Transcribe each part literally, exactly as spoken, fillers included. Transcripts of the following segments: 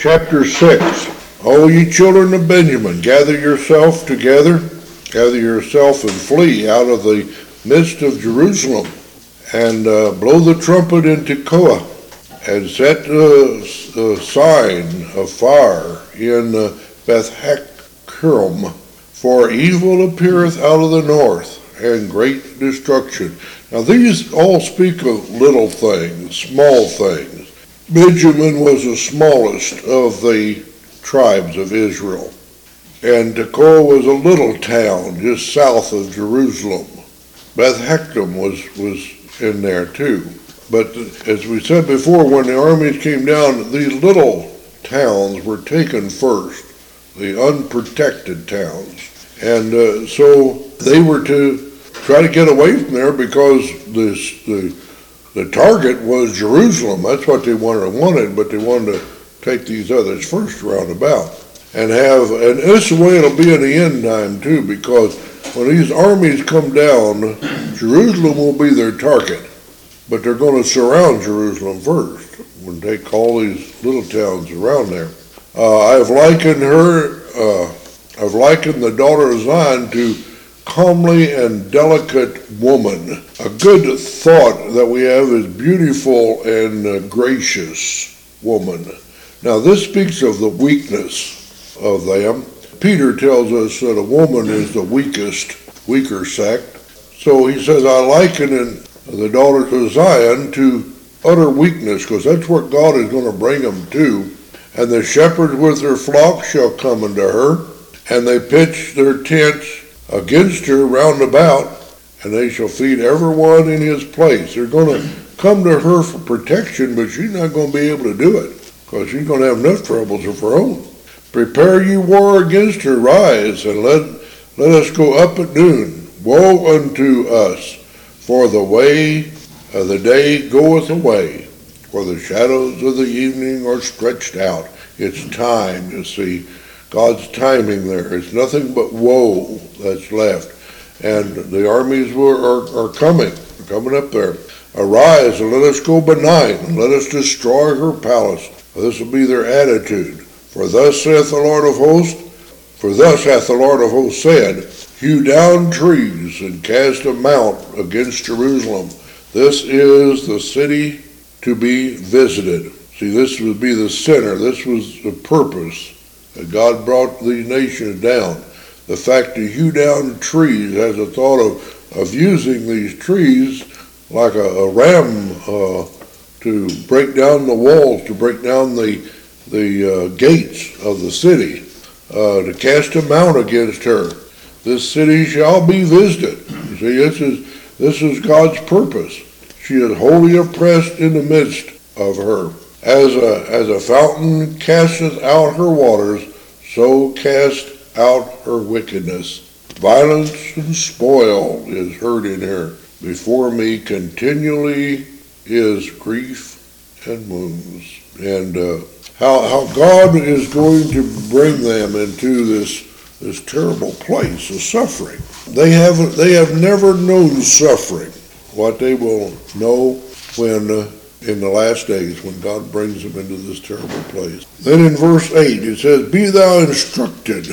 chapter six. O ye children of Benjamin, gather yourself together, gather yourself and flee out of the midst of Jerusalem, and uh, blow the trumpet in Tekoa, and set a uh, uh, sign of fire in uh, Beth-hakkerem, for evil appeareth out of the north, and great destruction. Now these all speak of little things, small things. Benjamin was the smallest of the tribes of Israel, and Tekoa was a little town just south of Jerusalem. Beth-hakkerem was, was in there too. But as we said before, when the armies came down, these little towns were taken first, the unprotected towns. And uh, so they were to try to get away from there because this, the, the target was Jerusalem. That's what they wanted, wanted, but they wanted to take these others first round about. And have, and this is the way it'll be in the end time too, because when these armies come down, Jerusalem will be their target. But they're going to surround Jerusalem first and take all these little towns around there. Uh, I've likened her, uh, I've likened the daughter of Zion to comely and delicate woman. A good thought that we have is beautiful and uh, gracious woman. Now this speaks of the weakness of them. Peter tells us that a woman is the weakest, weaker sect. So he says, I liken in the daughters of Zion to utter weakness, because that's what God is going to bring them to. And the shepherds with their flocks shall come unto her, and they pitch their tents against her round about, and they shall feed every one in his place. They're going to come to her for protection, but she's not going to be able to do it, because she's going to have enough troubles of her own. Prepare ye war against her, rise, and let, let us go up at noon. Woe unto us! For the way of the day goeth away, for the shadows of the evening are stretched out. It's time, you see. God's timing there. It's nothing but woe that's left. And the armies were, are, are coming, are coming up there. Arise and let us go benign, and let us destroy her palace. For this will be their attitude. For thus saith the Lord of hosts, for thus hath the Lord of hosts said, hew down trees and cast a mount against Jerusalem. This is the city to be visited. See, this would be the center. This was the purpose that God brought these nations down. The fact to hew down trees has a thought of, of using these trees like a, a ram uh, to break down the walls, to break down the, the uh, gates of the city, uh, to cast a mount against her. This city shall be visited. You see, this is, this is God's purpose. She is wholly oppressed in the midst of her. As a, as a fountain casteth out her waters, so cast out her wickedness. Violence and spoil is heard in her. Before me continually is grief and wounds. And uh, how, how God is going to bring them into this this terrible place of suffering. They have they have never known suffering. What they will know when uh, in the last days, when God brings them into this terrible place. Then in verse eight it says, be thou instructed,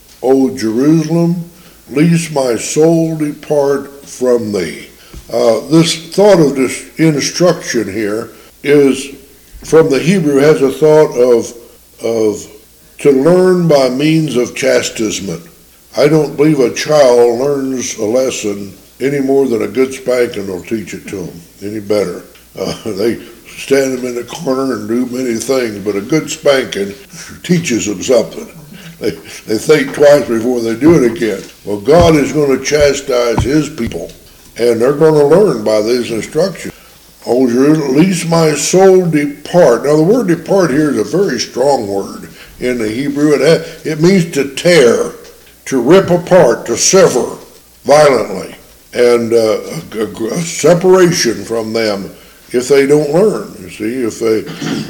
O Jerusalem, lest my soul depart from thee. Uh, this thought of this instruction here is from the Hebrew, has a thought of of to learn by means of chastisement. I don't believe a child learns a lesson any more than a good spanking will teach it to them, any better. Uh, they stand them in the corner and do many things, but a good spanking teaches them something. They, they think twice before they do it again. Well, God is going to chastise his people, and they're going to learn by these instructions. O Jerusalem, lest my soul depart. Now the word depart here is a very strong word in the Hebrew. It, it means to tear, to rip apart, to sever violently, and uh, a, a separation from them if they don't learn. You see, if they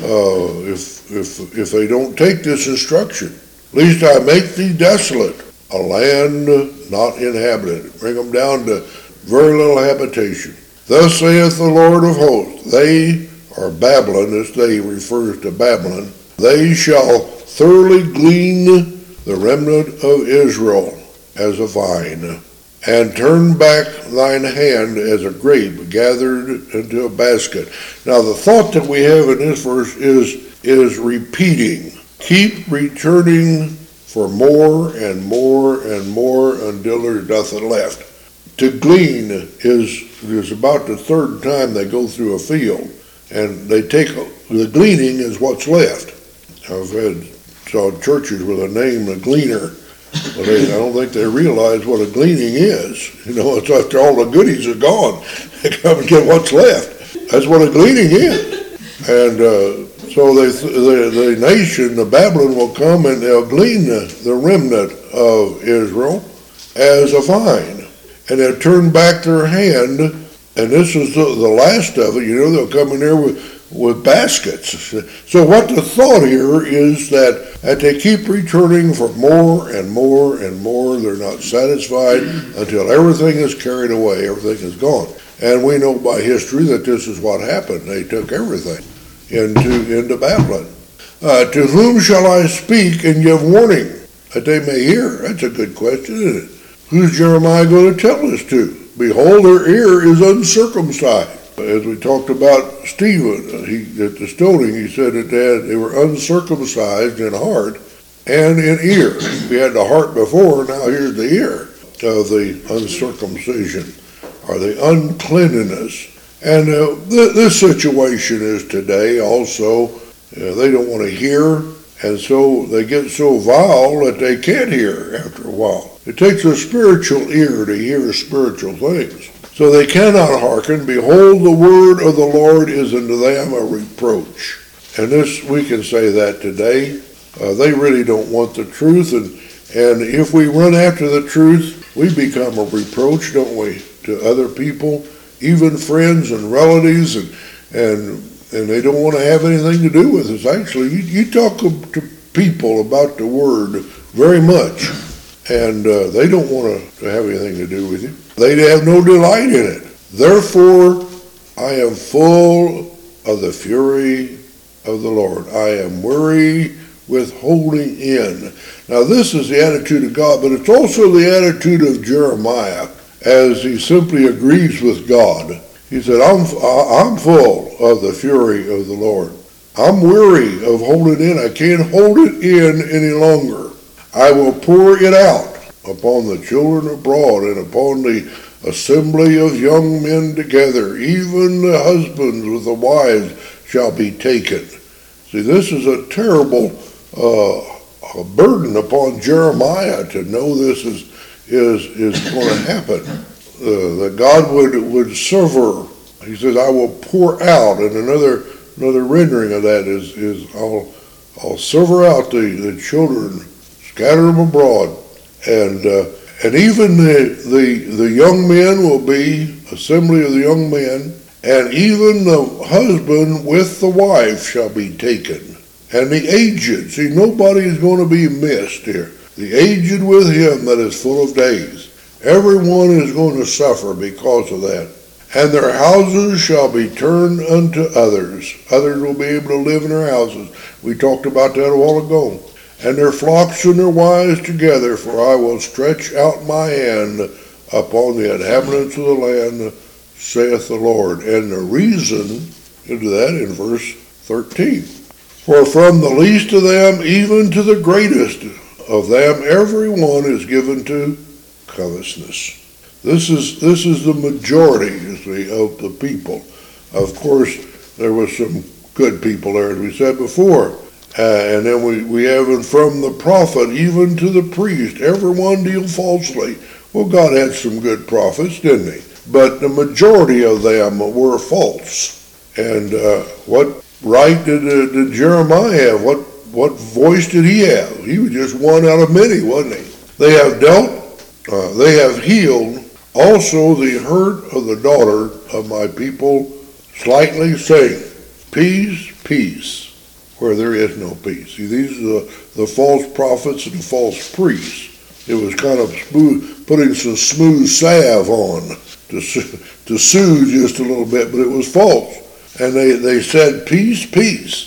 uh, if if if they don't take this instruction. Lest I make thee desolate, a land not inhabited. Bring them down to very little habitation. Thus saith the Lord of hosts, they are Babylon. This they refers to Babylon. They shall thoroughly glean the remnant of Israel as a vine, and turn back thine hand as a grape gathered into a basket. Now the thought that we have in this verse is, is repeating. Keep returning for more and more and more until there's nothing left. To glean is, is about the third time they go through a field, and they take, the gleaning is what's left. I've had saw churches with a name, a gleaner, but they, I don't think they realize what a gleaning is. You know, it's after all the goodies are gone, they come and get what's left. That's what a gleaning is. And uh, so they, the, the nation, the Babylon, will come and they'll glean the, the remnant of Israel as a vine. And they'll turn back their hand, and this is the, the last of it. You know, they'll come in there with with baskets. So what the thought here is that, that they keep returning for more and more and more. They're not satisfied until everything is carried away, everything is gone. And we know by history that this is what happened. They took everything into, into Babylon. Uh, to whom shall I speak and give warning, that they may hear? That's a good question, isn't it? Who's Jeremiah going to tell this to? Behold, their ear is uncircumcised. As we talked about Stephen, he, at the stoning, he said that they, had, they were uncircumcised in heart and in ear. We had the heart before, now here's the ear of the uncircumcision, or the uncleanness. And uh, th- this situation is today also, uh, they don't want to hear, and so they get so vile that they can't hear after a while. It takes a spiritual ear to hear spiritual things. So they cannot hearken. Behold, the word of the Lord is unto them a reproach. And this, we can say that today. Uh, they really don't want the truth. And, and if we run after the truth, we become a reproach, don't we, to other people, even friends and relatives, and and, and they don't want to have anything to do with us. Actually, you, you talk to people about the word very much, and uh, they don't want to have anything to do with you. They have no delight in it. Therefore, I am full of the fury of the Lord. I am weary with holding in. Now, this is the attitude of God, but it's also the attitude of Jeremiah as he simply agrees with God. He said, I'm, I'm full of the fury of the Lord. I'm weary of holding in. I can't hold it in any longer. I will pour it out upon the children abroad and upon the assembly of young men together. Even the husbands with the wives shall be taken. See, this is a terrible uh, a burden upon Jeremiah to know this is is is going to happen. Uh, that God would would sever. He says, "I will pour out." And another another rendering of that is is I'll I'll sever out the, the children, scatter them abroad. And uh, and even the, the the young men will be assembly of the young men, and even the husband with the wife shall be taken, and the aged. See, nobody is going to be missed here. The aged with him that is full of days. Everyone is going to suffer because of that. And their houses shall be turned unto others. Others will be able to live in their houses. We talked about that a while ago. And their flocks and their wives together, for I will stretch out my hand upon the inhabitants of the land, saith the Lord. And the reason into that in verse thirteen. For from the least of them even to the greatest of them, every one is given to covetousness. This is this is the majority, you see, of the people. Of course, there was some good people there, as we said before. Uh, and then we, we have it from the prophet even to the priest. Everyone deal falsely. Well, God had some good prophets, didn't he? But the majority of them were false. And uh, what right did, uh, did Jeremiah have? What, what voice did he have? He was just one out of many, wasn't he? They have dealt, uh, they have healed also the hurt of the daughter of my people slightly, saying, peace, peace, where there is no peace. See, these are the, the false prophets and the false priests. It was kind of smooth, putting some smooth salve on to, to soothe just a little bit, but it was false. And they, they said, peace, peace,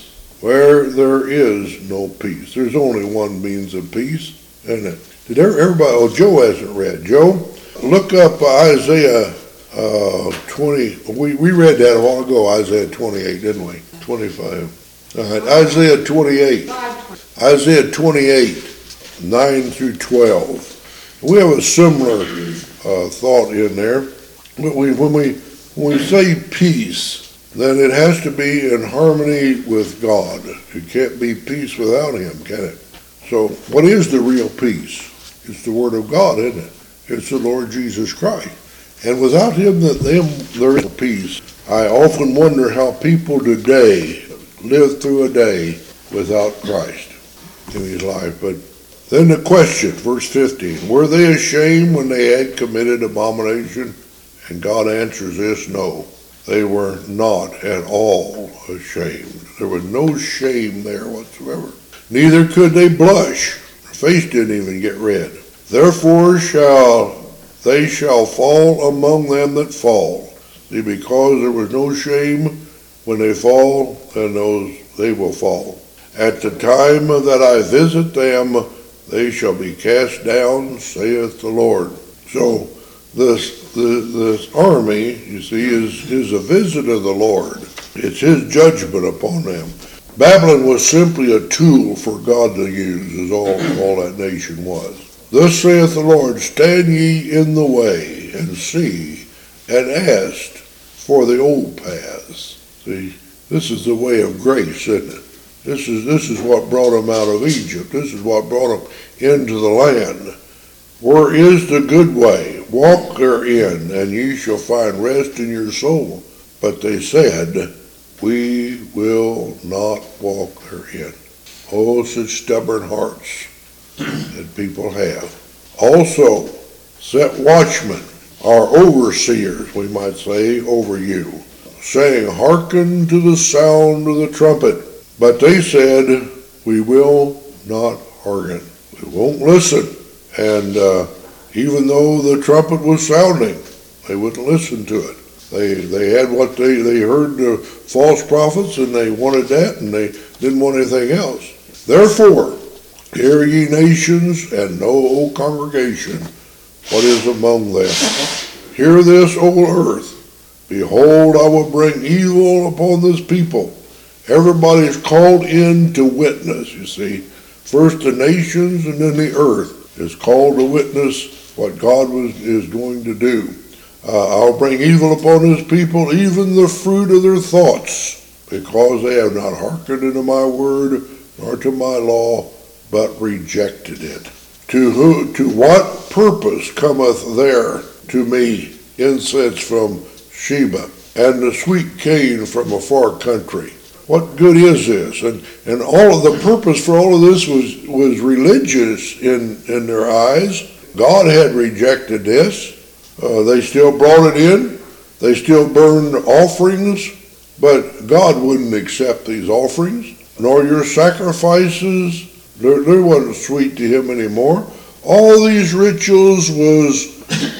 where there is no peace. There's only one means of peace, isn't it? Did everybody, oh, Joe hasn't read. Joe, look up Isaiah uh, twenty. We, we read that a while ago, Isaiah twenty-eight, didn't we? twenty-five. All right, Isaiah twenty-eight. Isaiah twenty-eight, nine through twelve. We have a similar uh, thought in there. But we, when we when we say peace, then it has to be in harmony with God. It can't be peace without Him, can it? So what is the real peace? It's the Word of God, isn't it? It's the Lord Jesus Christ. And without Him, them, there is no peace. I often wonder how people today live through a day without Christ in his life. But then the question, verse fifteen, were they ashamed when they had committed abomination? And God answers this, no. They were not at all ashamed. There was no shame there whatsoever. Neither could they blush. Their face didn't even get red. Therefore shall they shall fall among them that fall. See, because there was no shame when they fall, then those they will fall. At the time that I visit them, they shall be cast down, saith the Lord. So this the, this army, you see, is, is a visit of the Lord. It's His judgment upon them. Babylon was simply a tool for God to use, as all, all that nation was. Thus saith the Lord, stand ye in the way, and see, and ask for the old paths. See, this is the way of grace, isn't it? This is, this is what brought them out of Egypt. This is what brought them into the land. Where is the good way? Walk therein, and ye shall find rest in your soul. But they said, we will not walk therein. Oh, such stubborn hearts that people have. Also, set watchmen, or overseers, we might say, over you, saying, hearken to the sound of the trumpet. But they said, we will not hearken. We won't listen. And uh, even though the trumpet was sounding, they wouldn't listen to it. They they had what they, they heard the false prophets, and they wanted that, and they didn't want anything else. Therefore, hear ye nations, and know, O congregation, what is among them. Hear this, O earth. Behold, I will bring evil upon this people. Everybody's called in to witness, you see. First the nations, and then the earth is called to witness what God was, is going to do. Uh, I'll bring evil upon his people, even the fruit of their thoughts, because they have not hearkened unto my word, nor to my law, but rejected it. To who, to what purpose cometh there to me incense from Sheba, and the sweet cane from a far country? What good is this? And and all of the purpose for all of this was, was religious in, in their eyes. God had rejected this. Uh, they still brought it in. They still burned offerings, but God wouldn't accept these offerings, nor your sacrifices. They, they wasn't sweet to him anymore. All these rituals was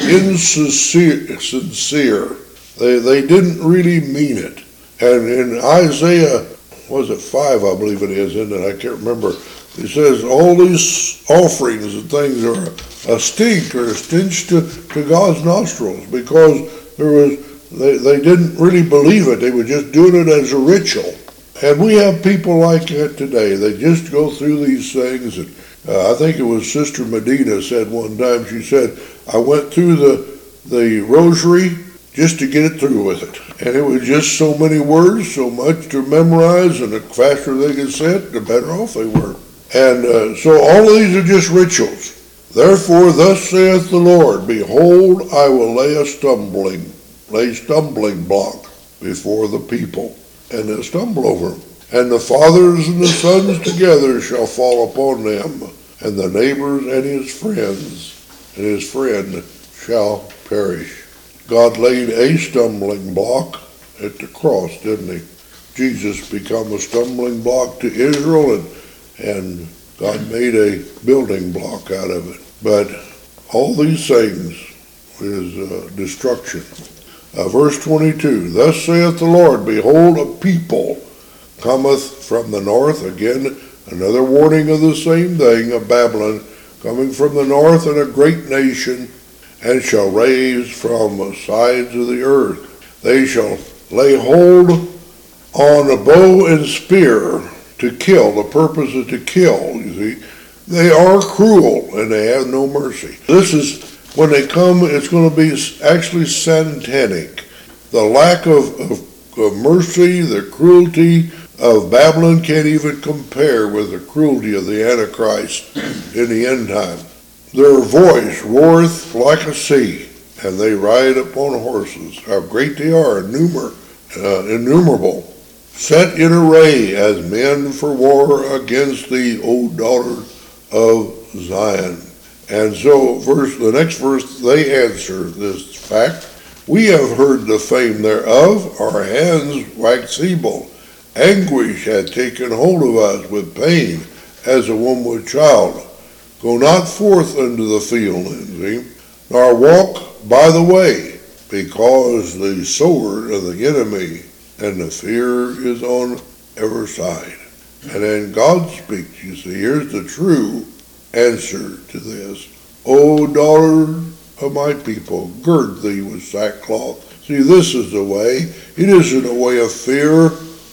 insincere. Sincere. They, they didn't really mean it. And in Isaiah, was it five, I believe it is, isn't it? I can't remember. It says all these offerings and things are a stink or a stench to, to God's nostrils, because there was they, they didn't really believe it. They were just doing it as a ritual. And we have people like that today. They just go through these things. And uh, I think it was Sister Medina said one time, she said, I went through the, the rosary just to get it through with it. And it was just so many words, so much to memorize, and the faster they could say it, the better off they were. And uh, so all of these are just rituals. Therefore, thus saith the Lord, behold, I will lay a stumbling, lay stumbling block before the people, and they'll stumble over them. And the fathers and the sons together shall fall upon them, and the neighbors and his friends, and his friend shall perish. God laid a stumbling block at the cross, didn't he? Jesus became a stumbling block to Israel, and, and God made a building block out of it. But all these things is uh, destruction. Uh, verse twenty-two, thus saith the Lord, behold, a people cometh from the north. Again, another warning of the same thing, of Babylon coming from the north, and a great nation, and shall raise from the sides of the earth. They shall lay hold on a bow and spear to kill. The purpose is to kill, you see. They are cruel, and they have no mercy. This is, when they come, it's going to be actually satanic. The lack of, of, of mercy, the cruelty of Babylon can't even compare with the cruelty of the Antichrist in the end time. Their voice roareth like a sea, and they ride upon horses. How great they are, innumer, uh, innumerable, set in array as men for war against thee, O daughter of Zion. And so verse, the next verse, they answer this fact. We have heard the fame thereof, our hands wax feeble. Anguish hath taken hold of us with pain, as a woman with child. Go not forth into the field, see, nor walk by the way, because the sword of the enemy and the fear is on every side. And then God speaks, you see, here's the true answer to this. O daughter of my people, gird thee with sackcloth. See, this is the way. It isn't a way of fear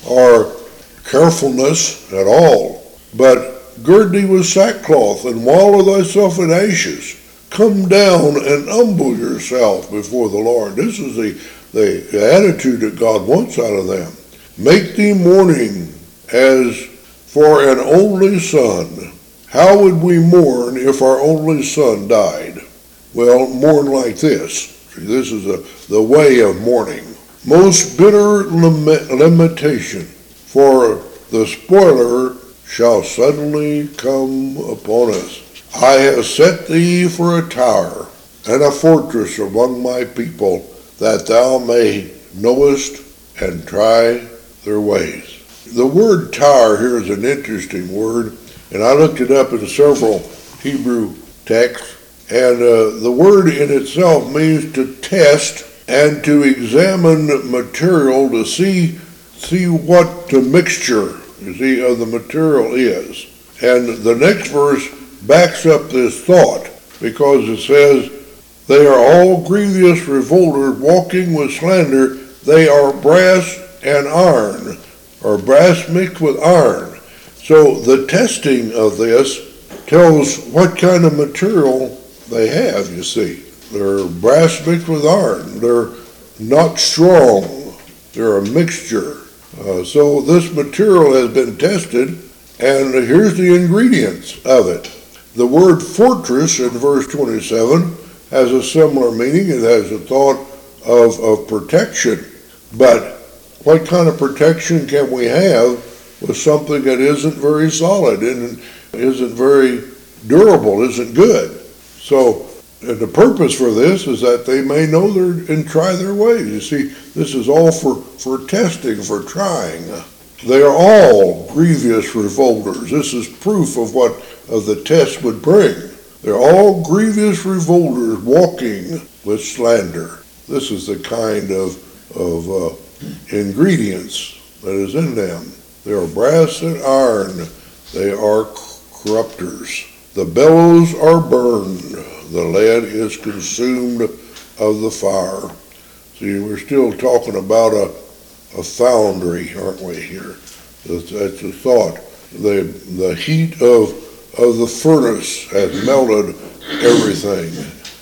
or carefulness at all, but gird thee with sackcloth, and wallow thyself in ashes. Come down and humble yourself before the Lord. This is the, the, the attitude that God wants out of them. Make thee mourning as for an only son. How would we mourn if our only son died? Well, mourn like this. See, this is a, the way of mourning. Most bitter lamentation, for the spoiler shall suddenly come upon us. I have set thee for a tower and a fortress among my people, that thou may knowest and try their ways. The word tower here is an interesting word, and I looked it up in several Hebrew texts, and uh, the word in itself means to test and to examine material to see see what the mixture, you see, of the material is. And the next verse backs up this thought, because it says, they are all grievous revolters, walking with slander. They are brass and iron, or brass mixed with iron. So the testing of this tells what kind of material they have, you see. They're brass mixed with iron. They're not strong. They're a mixture. Uh, so this material has been tested, and here's the ingredients of it. The word fortress in verse twenty-seven has a similar meaning. It has a thought of, of protection. But what kind of protection can we have with something that isn't very solid and isn't very durable, isn't good? So and the purpose for this is that they may know their and try their ways. You see, this is all for, for testing, for trying. They are all grievous revolters. This is proof of what of the test would bring. They're all grievous revolters, walking with slander. This is the kind of, of uh, ingredients that is in them. They are brass and iron. They are corrupters. The bellows are burned. The lead is consumed of the fire. See, we're still talking about a, a foundry, aren't we, here? That's, that's the thought. The, the heat of, of the furnace has melted everything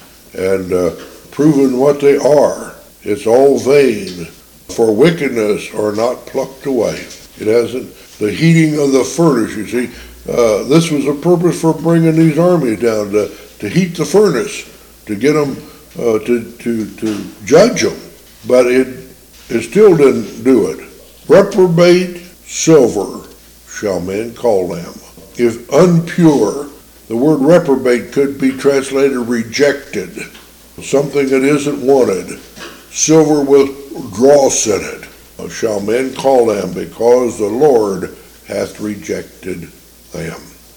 and uh, proven what they are. It's all vain, for wickedness are not plucked away. It hasn't, the heating of the furnace, you see, uh, this was a purpose for bringing these armies down, to, to heat the furnace, to get them, uh, to, to, to judge them. But it, it still didn't do it. Reprobate silver shall men call them. If unpure, the word reprobate could be translated rejected, something that isn't wanted. Silver with dross in it shall men call them, because the Lord hath rejected them.